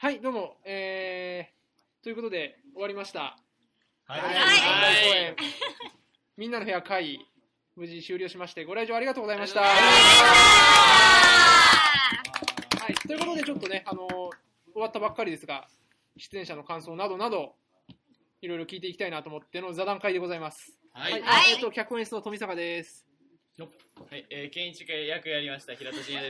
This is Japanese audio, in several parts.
はい、どうも、ということで終わりました。 はい。 公演みんなの部屋会無事終了しまして、ご来場ありがとうございました。はい、ということでちょっとね、終わったばっかりですが、出演者の感想などなどいろいろ聞いていきたいなと思っての座談会でございます。 はい。 脚本演出の富坂です。 はい、健一役やりました平戸真也です。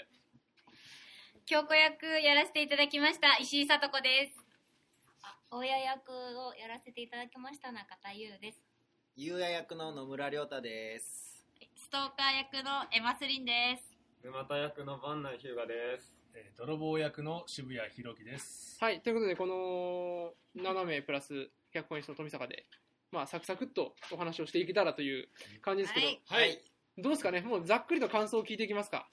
京子役やらせていただきました石井聡子です。親役をやらせていただきました中田優です。 優也役の野村亮太です。 ストーカー役のエマスリンです。 沼田役の坂内日向です。 泥棒役の渋谷弘樹です。 はい、ということでこの7名プラス脚本演出の富坂で、サクサクっとお話をしていけたらという感じですけど、 はい、 どうですかね。もうざっくりと感想を聞いていきますか。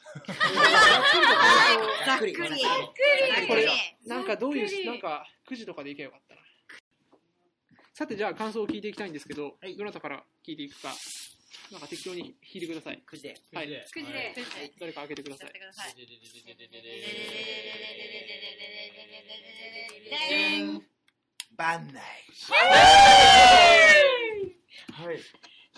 ざっくり。 これなんかどういうなんか9時とかでいけばよかったな。さてじゃあ感想を聞いていきたいんですけど、どなたから聞いていくか。なんか適当に引いてください。 9時で。 はい。 9時で。 誰か開けてください。 バンナイ。 はい。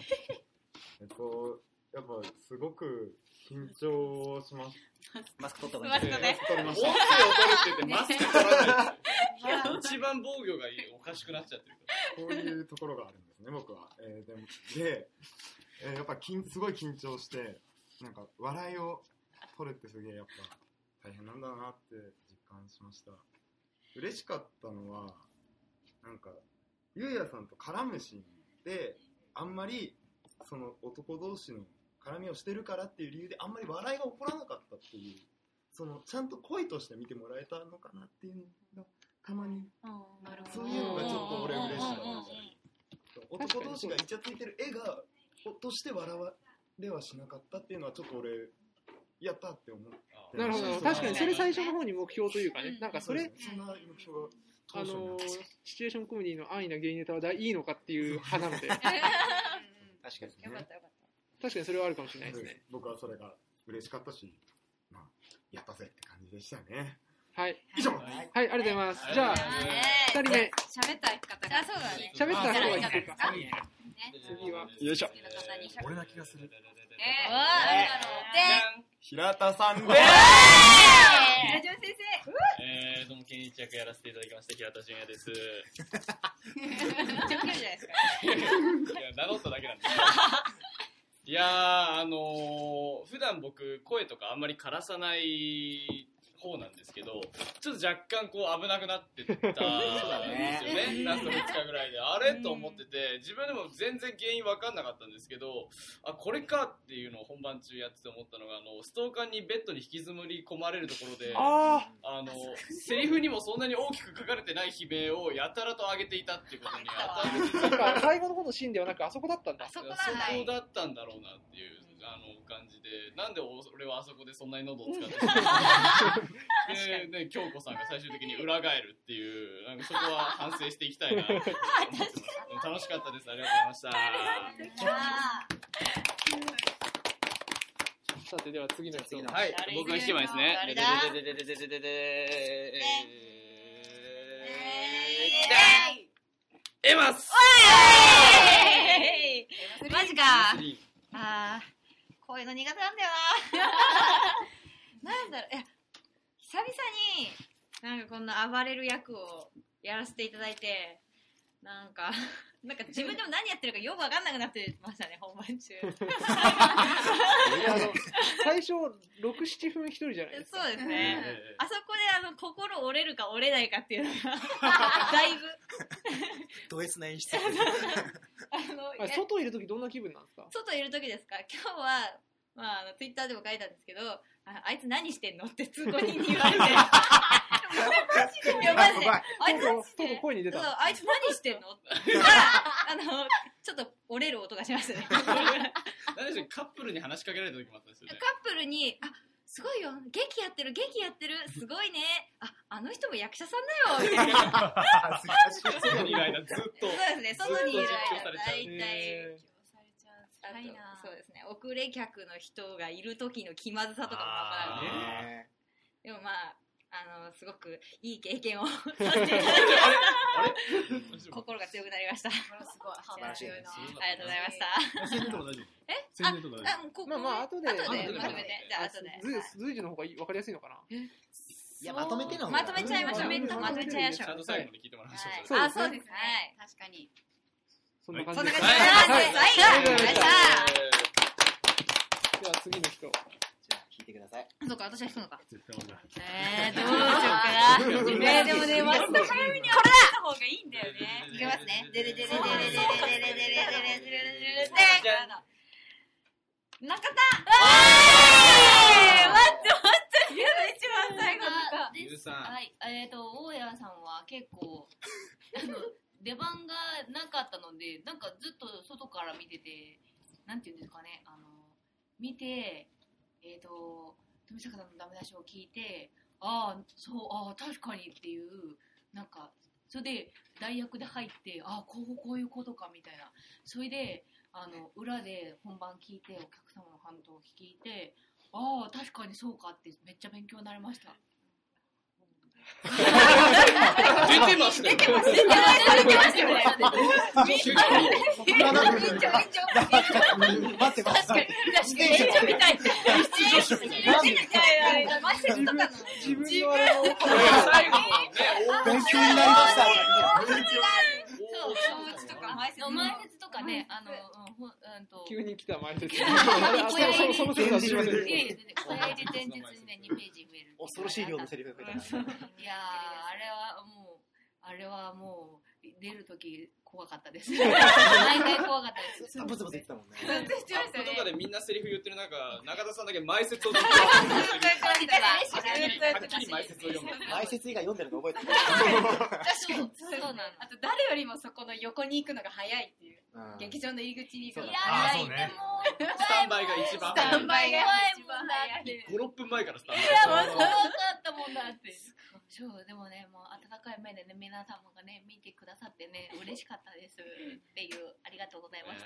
やっぱすごく緊張します。 マスク取った方がいい。 音声を取るって言ってマスク取らない。一番防御がおかしくなっちゃってる。 こういうところがあるんですね、僕は。やっぱすごい緊張して、なんか笑いを取るってすげえやっぱ大変なんだなって実感しました。嬉しかったのは、なんかゆうやさんと絡むシーンであんまりその男同士の絡みをしてるからっていう理由であんまり笑いが起こらなかったっていう、そのちゃんと恋として見てもらえたのかなっていうのがたまに、そういうのがちょっと俺嬉しかった。男同士がイチャついてる絵がとして笑われはしなかったっていうのはちょっと俺やったって思って。 なるほど。確かにそれ最初の方に目標というかね、なんかそんな目標がシチュエーションコメディの安易なゲイネタはいいのかっていう派なので。 確かに、ね。 よかった。 確かにそれはあるかもしれないですね。 僕はそれが嬉しかったし、やったぜって感じでしたね。 はい。 以上。 はい、ありがとうございます。じゃあ、2人目。 喋った方が。そうだね。 喋った方がいいですか。 次は。よいしょ。 俺な気がする。 平田さんでーす。 ラジオ先どうも健一役やらせていただきました平田真也です。 生。めっちゃウケるじゃないですか。 いや名乗っただけなんですけど。いや普段僕声とかあんまり枯らさない方なんですけど、ちょっと若干こう危なくなってったんですよね。ラスト2日ぐらいであれと思ってて、自分でも全然原因分かんなかったんですけど、これかっていうのを本番中やってて思ったのが、ストーカーにベッドに引きずり込まれるところで、セリフにもそんなに大きく書かれてない悲鳴をやたらと上げていたっていうことに最後の方のシーンではなくあそこだったんだ。 そこだったんだろうなっていう感じで、なんで俺はあそこでそんなに喉を使ってで、京子さんが最終的に裏返るっていう、そこは反省していきたいなと思ってます。楽しかったです。ありがとうございました。 さてでは次の人。 はい、僕が1枚ですね。エマス。 マジか。こういうの苦手なんだよな。なんだろう、久々になんかこんな暴れる役をやらせていただいて、なんか自分でも何やってるかよく分かんなくなってましたね、本番中。 最初 6,7 分一人じゃないですか。 そうですね。あそこで心折れるか折れないかっていうのがだいぶド S な演出。 外いるときどんな気分なんですか？ 外いるときですか？今日はツイッターでも書いたんですけど、あいつ何してんのって通行人に言われて。いやマジで。あいつ声に出た。 あいつ何してんの？ちょっと折れる音がしましたね。 何でしょう、カップルに話しかけられた時もあったんですよね。 カップルにすごいよ、劇やってるすごいね、あの人も役者さんだよみたいな。 外にいる間ずっと。 そうですね、外にいる間大体。そうですね、遅れ客の人がいる時の気まずさとかもあんまなので。でもすごくいい経験をさせていただき心が強くなりました。 すごい素晴らしいです。 ありがとうございました。 宣伝とか大丈夫？宣伝とか大丈夫？ まあ後でまとめて、じゃあ後で随時の方が分かりやすいのかな。 いや、まとめての方がまとめちゃいましょう。まとめちゃいましょう。 ちゃんと最後まで聞いてもらいましょう。 そうですねそうですね。確かに。 そんな感そんなじで感じで、 はいはい、ありがとうございました。 では次の人。 じゃあ聞いてください。 そうか、私は引くのか。 絶対俺だ。 どうしようかな。でもね、割と早めにこれだ方がいいんだよね。いきますね。でれでれでれでれでれでれでれでれで中田。待って。一番最後のか。 ゆうさん。 はい、大家さんは結構出番がなかったので、なんかずっと外から見てて、なんていうんですかね、見て、富坂さんのダメ出しを聞いて、確かにっていう、なんかそれで代役で入って、こういうことかみたいな、それで裏で本番聞いて、お客様の反応を聞いて、確かにそうかってめっちゃ勉強になりました。 出てましたよ。 出てましたよね。 待って待って。 確かに演者みたい。前説とかの自分の最後のね、 勉強になりました。 前説とかね、 急に来た前説。 その説は知りません。 前日にね2ページ増える。 恐ろしい量のセリフが出た。 いやー、あれはもう出るとき怖かったです。毎回怖かったです。 ブツブツ言ってたもんね。 アップとかでみんなセリフ言ってる中、中田さんだけ前説をずっとはっきり前説を読む。 前説以外読んでるの覚えてる。 そうなの。 あと誰よりもそこの横に行くのが早いっていう。劇場の入り口に行くのが早い。 そうね。 スタンバイが一番スタンバイが一番早い。 5、6分前からスタンバイ。 怖かったもんだって。そうでもね、もう温かい目でね、皆様がね見てくださってね、嬉しかったですっていう、ありがとうございました。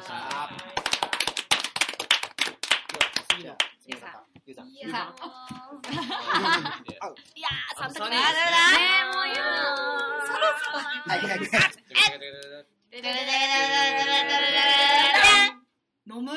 じゃあ次の方、ゆうさん。 いやー、3択ね。 ねもう今そろそろはいはいはい。 野村。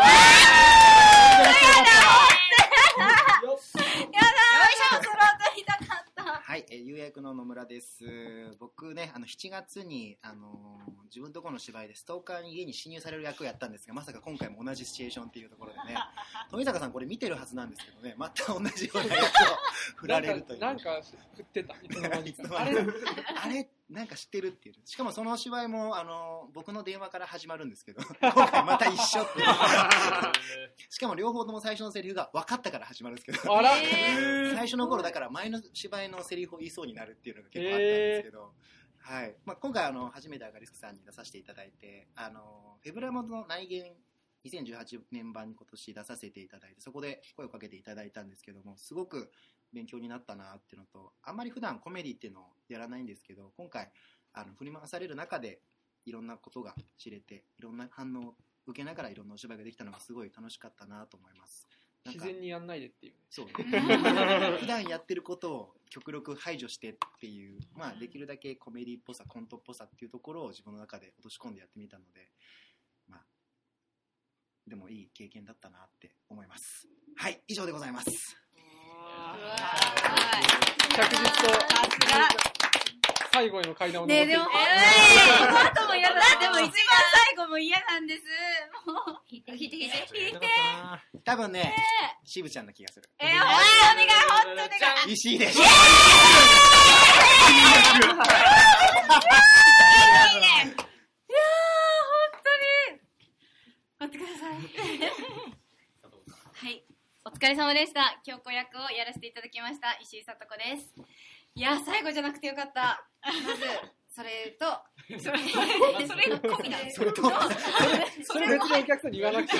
はい、有役の野村です。僕ね、7月に自分のところの芝居でストーカーに家に侵入される役をやったんですが、まさか今回も同じシチュエーションっていうところでね、富坂さんこれ見てるはずなんですけどね、また同じような役を振られるという。 なんか振ってた。いつの間にか。 あれなんか知ってるっていう。しかもその芝居も僕の電話から始まるんですけど、今回また一緒っていう。しかも両方とも最初のセリフが分かったから始まるんですけど、 あら、 最初の頃だから前の芝居のセリフを言いそうになるっていうのが結構あったんですけど、はい。今回初めてアガリスクさんに出させていただいて、フェブラモの内言2018年版に今年出させていただいて、そこで声をかけていただいたんですけども、すごく勉強になったなっていうのと、あんまり普段コメディっていうのをやらないんですけど、今回振り回される中でいろんなことが知れて、いろんな反応を受けながらいろんなお芝居ができたのがすごい楽しかったなと思います。 自然にやんないでっていう。 そうね。普段やってることを極力排除してっていう、できるだけコメディっぽさ、コントっぽさっていうところを自分の中で落とし込んでやってみたので、でもいい経験だったなって思います。はい、以上でございます。 着実と最後への階段を登っていく。 この後も嫌だ。でも一番最後も嫌なんです。もう引いて。 多分ね、しぶちゃんの気がする。 本当にお願い。 石井でしょ。 いいね。いやー、本当に。待ってください。 はい、お疲れ様でした。京子役をやらせていただきました石井さと子です。 いや、最後じゃなくてよかった。まずそれとそれが込みなんです。 それとそれ別にお客さんに言わなくて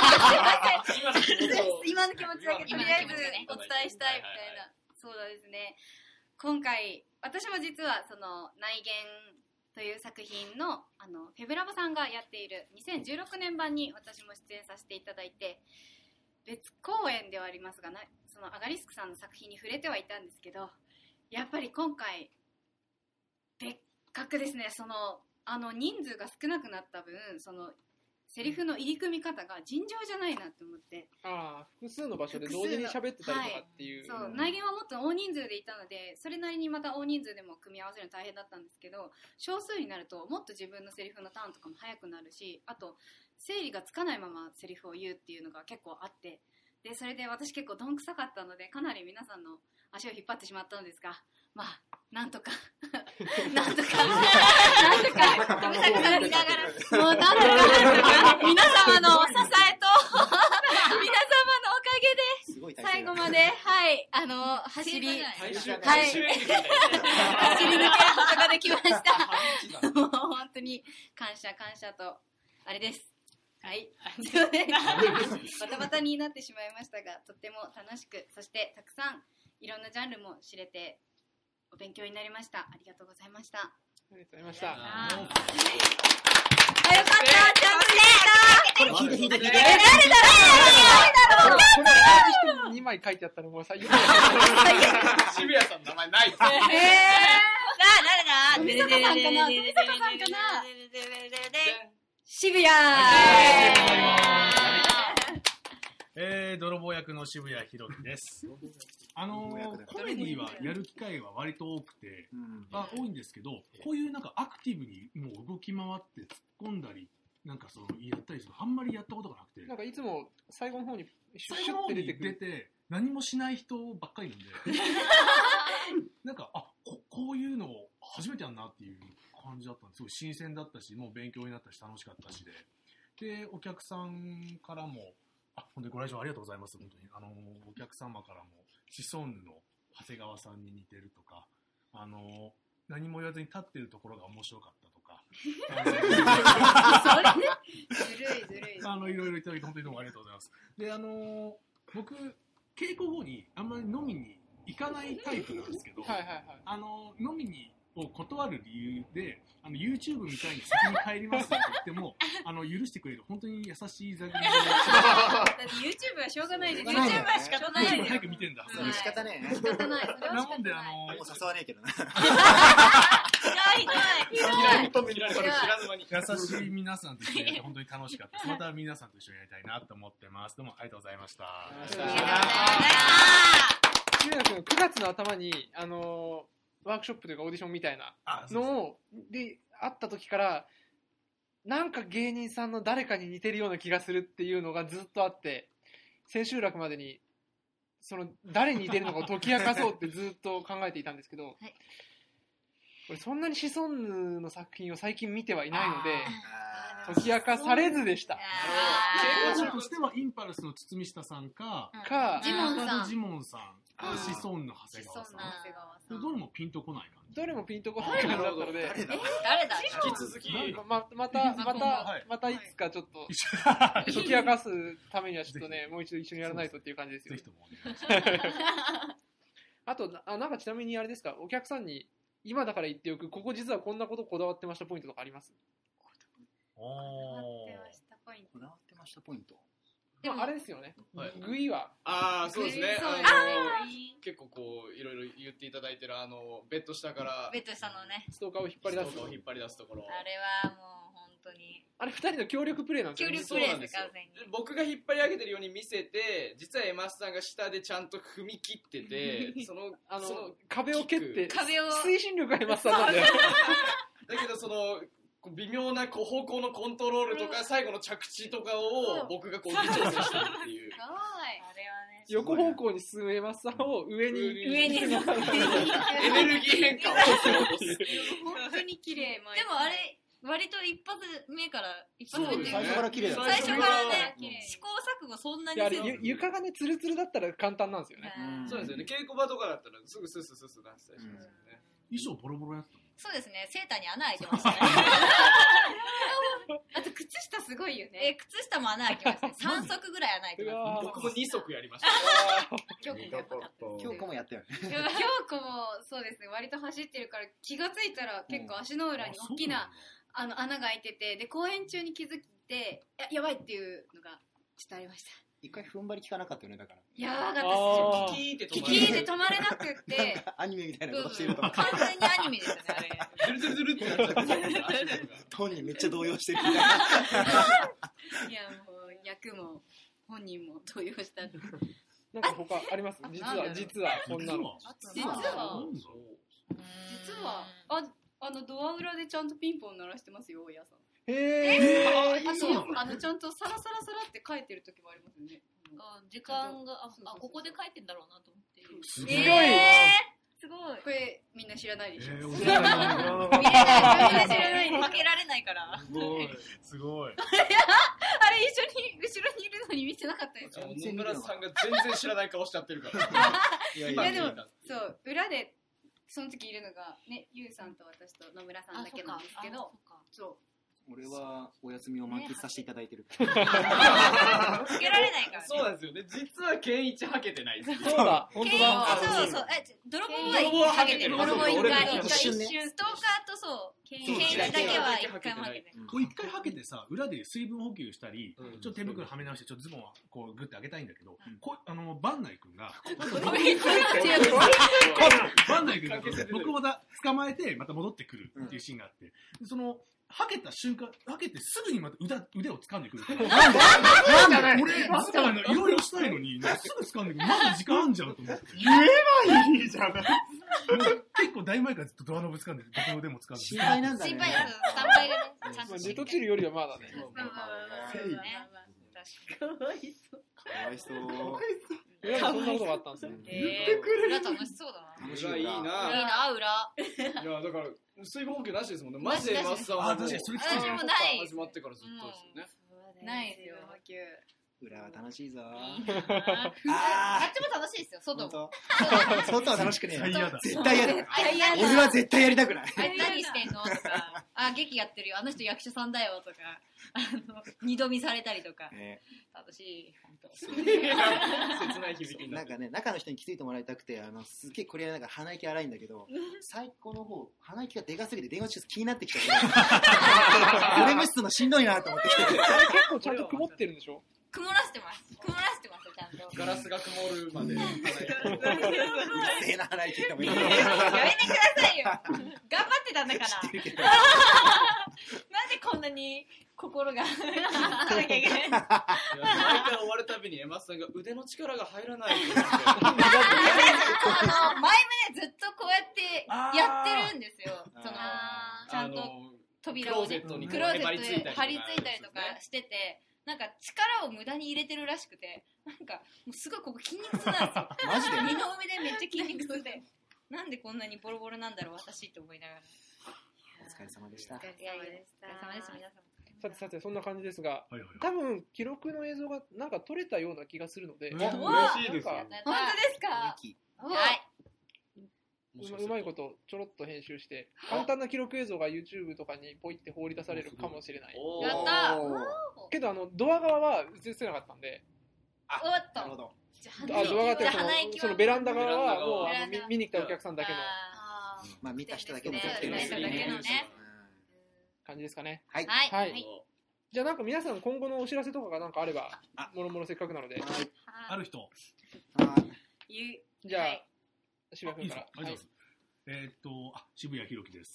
今の気持ちだけとりあえずお伝えしたいみたいな。そうですね、今回私も実はその内言という作品のフェブラボさんがやっている2016年版に私も出演させていただいて、別公演ではありますがそのアガリスクさんの作品に触れてはいたんですけど、やっぱり今回別格ですね。その人数が少なくなった分、そのセリフの入り組み方が尋常じゃないなって思って、 複数の場所で同時に喋ってたりとかっていう、 そう内言はもっと大人数でいたので、それなりにまた大人数でも組み合わせるの大変だったんですけど、少数になるともっと自分のセリフのターンとかも早くなるし、あと整理がつかないままセリフを言うっていうのが結構あって、でそれで私結構どんくさかったので、かなり皆さんの足を引っ張ってしまったんですが、まあなんとかなんとかごめんなさい、しながらもうなんとか皆様の支えと皆様のおかげで最後まで走り抜けることができましたもう本当に感謝とあれです。はい、バタバタになってしまいましたが、とっても楽しく、そしてたくさんいろんなジャンルも知れてお勉強になりました。ありがとうございました。 ありがとうございました。 よかった、ちゃんとこれ聞いて誰だろうこれ2枚書いてあったのもう最悪。 渋谷さんの名前ない。 誰だ？富坂さんかな？渋谷。 泥棒役の渋谷ひろきです。コメディはやる機会は割と多くて、多いんですけど、こういうなんかアクティブにもう動き回って突っ込んだり、なんかそのやったりする、あんまりやったことがなくて、 なんかいつも最後の方にシュッて出てくる。 何もしない人ばっかりなんで、なんかこういうのを初めてやんなっていう感じだったんです。すごい新鮮だったし、もう勉強になったし楽しかったしで、お客さんからも本当にご来場ありがとうございます。本当にお客様からもシソンヌの長谷川さんに似てるとか、何も言わずに立ってるところが面白かったとか、 ずるい。 いろいろいただいて本当にどうもありがとうございます。で、僕稽古後にあんまり飲みに行かないタイプなんですけど、飲みにを断る理由でYouTube みたいに先に帰りますって言っても許してくれる本当に優しい座組でだって YouTube はしょうがないです。 YouTube は仕方ないですよ。 早く見てんだ。 仕方ねえ。 仕方ない。 なもんでもう誘わねえけどな。 知らぬ間に優しい皆さんと一緒にやって本当に楽しかったです。また皆さんと一緒にやりたいなと思ってます。どうもありがとうございました。 渋谷君9月の頭にワークショップというかオーディションみたいなので会った時からなんか芸人さんの誰かに似てるような気がするっていうのがずっとあって、千秋楽までにその誰に似てるのかを解き明かそうってずっと考えていたんですけど、これそんなにシソンヌの作品を最近見てはいないので解き明かされずでした。 稽古としてはインパルスの堤下さんかジモンさん、 シソンヌ長谷川さん、どれもピンとこない感じ。 どれもピンとこない感じだったので、 誰だ引き続きまたいつかちょっと解き明かすためにはちょっとねもう一度一緒にやらないとっていう感じですよ。 ぜひともお願いします。 あとなんかちなみにあれですか、お客さんに今だから言っておくここ実はこんなことこだわってましたポイントとかあります？ こだわってましたポイント。 でもあれですよね、グイはそうですね。結構こういろいろ言っていただいてるベッド下からベッド下のねストーカーを引っ張り出すところ、 あれはもう本当にあれ2人の協力プレイなんですよね。 協力プレイです完全に。 僕が引っ張り上げてるように見せて、実はエマスさんが下でちゃんと踏み切っててその壁を蹴って壁を推進力がエマスさんなんでだけどその微妙な方向のコントロールとか最後の着地とかを僕がこう微調整してるっていう。 あれはね。 横方向に進むエマスさんを上にエネルギー変化をするっていう。 本当に綺麗。 でもあれ割と一発目っていう最初から綺麗だった。 最初からね試行錯誤そんなにせず。 床がねツルツルだったら簡単なんですよね。 そうですよね。稽古場とかだったらすぐスッ出したりしますよね。 衣装ボロボロやった。 そうですね、セーターに穴開いてましたね。 あと靴下すごいよね。 靴下も穴開いてましたね。3足ぐらい穴開いてます。僕も2足やりました。 京子もやったよね。 京子もそうですね、割と走ってるから気がついたら結構足の裏に大きな穴が開いてて、で公演中に気づいてやばいっていうのがちょっとありました。 一回踏ん張り効かなかったよね、だから。 やばかったっすよ。 キキキーで止まれなくって。 アニメみたいなことしてると。 完全にアニメですよね、あれ。 ズルズルズルってなっちゃって。 本人めっちゃ動揺してるみたいな。 いや、もう、役も、本人も動揺した。 なんか他あります？実はこんなの。 実はドア裏でちゃんとピンポン鳴らしてますよ、大家さん。ちゃんとサラサラサラって書いてる時もありますよね。 時間がここで書いてんだろうなと思って。 すごい。 すごい。これみんな知らないでしょ。 見れない。みんな知らない。 負けられないから。 すごい。 あれ一緒に後ろにいるのに見てなかったですよ。 野村さんが全然知らない顔しちゃってるから。 いやでもそう裏でその時いるのがね、ゆうさんと私と野村さんだけなんですけど、そう。 俺はお休みを満喫させていただいてる。 つけられないから。 そうなんですよね。実はケンイチはけてないです。 そうだ、本当だ。 そうそう。泥棒ははけてる。泥棒一回一瞬。ストーカーとそう。ケンイチだけは一回もはけてる。 こう一回はけてさ、裏で水分補給したり、ちょっと手袋はめ直して、ちょっとズボンはこうグッて上げたいんだけど、バンナイ君が、バンナイ君が僕をまた捕まえて、また戻ってくるっていうシーンがあって、その、はけた瞬間、はけてすぐにまた腕を掴んでくる。なんで俺、いろいろしたいのに、すぐ掴んでくる。まだ時間あんじゃんと思って。 言えばいいじゃない。 結構大前からずっとドアノブ掴んで、僕の腕も掴んで。 心配なんだね。 心配です。スタンバイがね、ちゃんと。 ネトチルよりはまだね。 かわいそう。 かわいそう。 裏でそんなことがあったんですね。 裏楽しそうだな。 裏いいな。 いいな、裏。 いや、だから、水分補給なしですもんね。マジでマスさんは。 確かにそれきつい。 私もない。 始まってからずっとですよね。 ないですよ、補給。 裏は楽しいぞ。 あっちも楽しいですよ、外も。 外は楽しくねえよ。絶対嫌だ。 俺は絶対やりたくない。 何してんのとか、劇やってるよ、あの人役者さんだよとか、二度見されたりとか。楽しい、本当。 切ない響きになる。 なんかね、中の人に気づいてもらいたくて、すっげえこれなんか鼻息荒いんだけど、最高の方、鼻息がでかすぎて電話中気になってきたけど、これ無視するのしんどいなと思ってきて。 結構ちゃんと曇ってるんでしょ？ 曇らしてます、ちゃんと。 ガラスが曇るまで。うるせえな、鼻息ってもいい。 やめてくださいよ。頑張ってたんだから。なんでこんなに心がつかなきゃいけない。 毎回終わるたびにエマスさんが腕の力が入らない。 前もね、ずっとこうやってやってるんですよ。ちゃんと扉をね、クローゼットで張り付いたりとかしてて、なんか力を無駄に入れてるらしくて、なんかもうすごいここ筋肉痛なんですよ。 マジで？ 二の腕でめっちゃ筋肉痛で、なんでこんなにボロボロなんだろう私と思いながら。 お疲れ様でした。 お疲れ様でした。お疲れ様です、皆様。 さてそんな感じですが、多分記録の映像がなんか撮れたような気がするので、 嬉しいですよ。 本当ですか？はい。 うまいことちょろっと編集して簡単な記録映像が YouTube とかにポイって放り出されるかもしれない。 やったー。 けどドア側は映せなかったんで、 おっと、 なるほど。 ドア側ってそのベランダ側はもう見に来たお客さんだけのまあ見た人だけの感じですかね。 はい。 じゃあなんか皆さん今後のお知らせとかがなんかあれば、もろもろせっかくなので。 ある人。 じゃあ渋谷君から。 渋谷弘樹です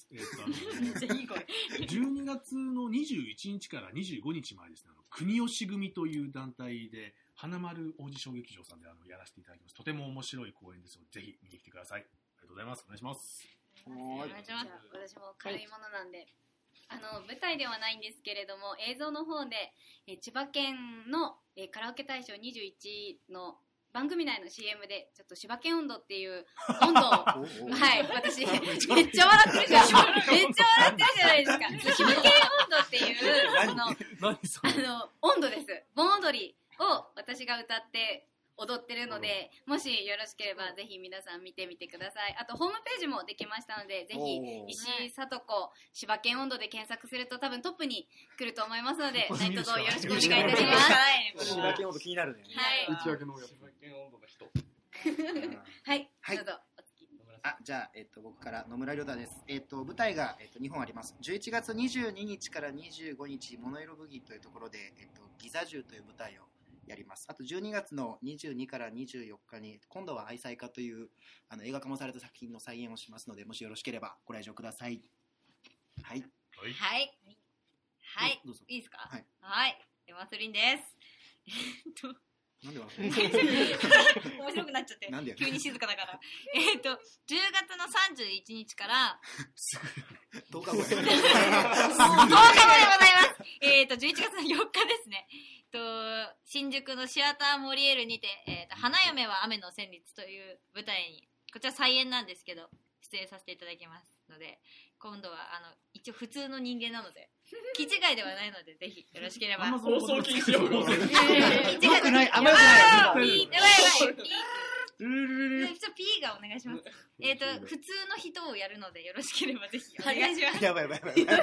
。12月の21日から25日までですね、国吉組という団体で、花丸王子小劇場さんでやらせていただきます。とても面白い公演ですので、ぜひ見に来てください。ありがとうございます。お願いします。 お願いします。 私も軽いものなんで、舞台ではないんですけれども、映像の方で、千葉県の、カラオケ大賞21の番組内の CM で、ちょっと柴犬温度っていう温度を、はい、私、めっちゃ笑ってるじゃん。めっちゃ笑ってるじゃないですか。柴犬温度っていう、温度です。盆踊りを私が歌って踊ってるので、もしよろしければぜひ皆さん見てみてください。あとホームページもできましたので、ぜひ石井聡子柴犬温度で検索すると多分トップに来ると思いますので、何卒よろしくお願いいたします。 柴犬温度気になるね。 はい。 内訳の柴犬温度の人。 はい。どうぞ。 じゃあ、僕から野村亮太です。舞台が、2本あります。11月22日から25日、モノイロブギーというところで、ギザ銃という舞台をやります。あと12月の22から24日に今度は愛妻家という映画化もされた作品の再演をしますので、もしよろしければご来場ください。はい。 はいはい、 どうぞ。 いいですか。 はい、 はい、エマスリンです。 なんで笑面白くなっちゃって急に静かだから10月の31日から 10日後や10日後でございます11月の4日ですね新宿のシアターモリエールにて、花嫁は雨の旋律という舞台にこちら再演なんですけど出演させていただきますので、今度は一応普通の人間なので気違いではないのでぜひよろしければ。 放送禁止用語。 よくない、あんまよくない。 やばい普通 P がお願いします。普通の人をやるのでよろしければぜひお願いします。 やばい。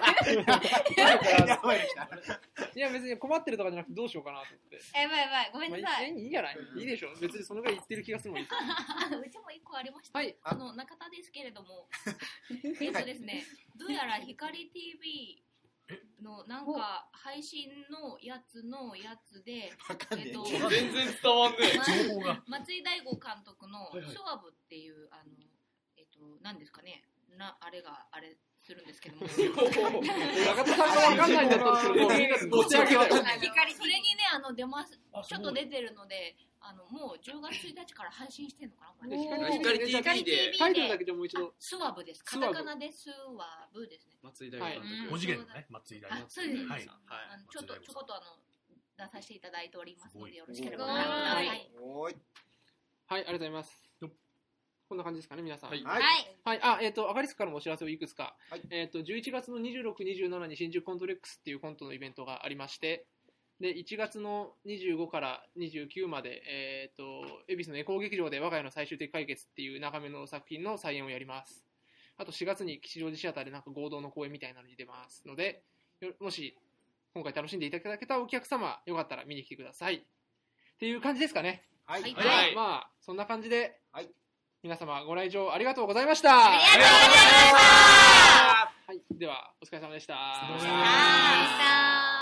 いや別に困ってるとかじゃなくてどうしようかなと思って。 やばいごめんなさい。 いいんじゃない？いいでしょ。別にそのぐらい言ってる気がするもん。 うちも一個ありました。 はい。 中田ですけれども、ですね、どうやら光 TVのなんか配信のやつで、 全然伝わんねえ情報が。 松井大吾監督のスワブっていう何ですかね、あれするんですけども、 中田さんがわかんないんだったらみんな持ち上げわかんない。 それにね出ます。ちょっと出てるので。もう10月1日から配信してんのかなこれ。 光 TV でタイトルだけでもう一度。 スワブです。カタカナでスワブですね。 松井大監督。 5次元のね、松井大監督。 そうです。 はい。 ちょこっと出させていただいておりますのでよろしければご覧ください。 はい、 ありがとうございます。こんな感じですかね、皆さん。 はい。 アガリスクからもお知らせをいくつか。11月の26、27に新宿コントレックスっていうコントのイベントがありまして、で1月の25から29まで、恵比寿のエコー劇場で我が家の最終的解決っていう長めの作品の再演をやります。あと4月に吉祥寺シアターでなんか合同の公演みたいなのに出ますので、もし今回楽しんでいただけたお客様よかったら見に来てくださいっていう感じですかね。 はい。 じゃあまあそんな感じで、皆様ご来場ありがとうございました。 ありがとうございました。 はい、ではお疲れ様でした。 お疲れ様でした。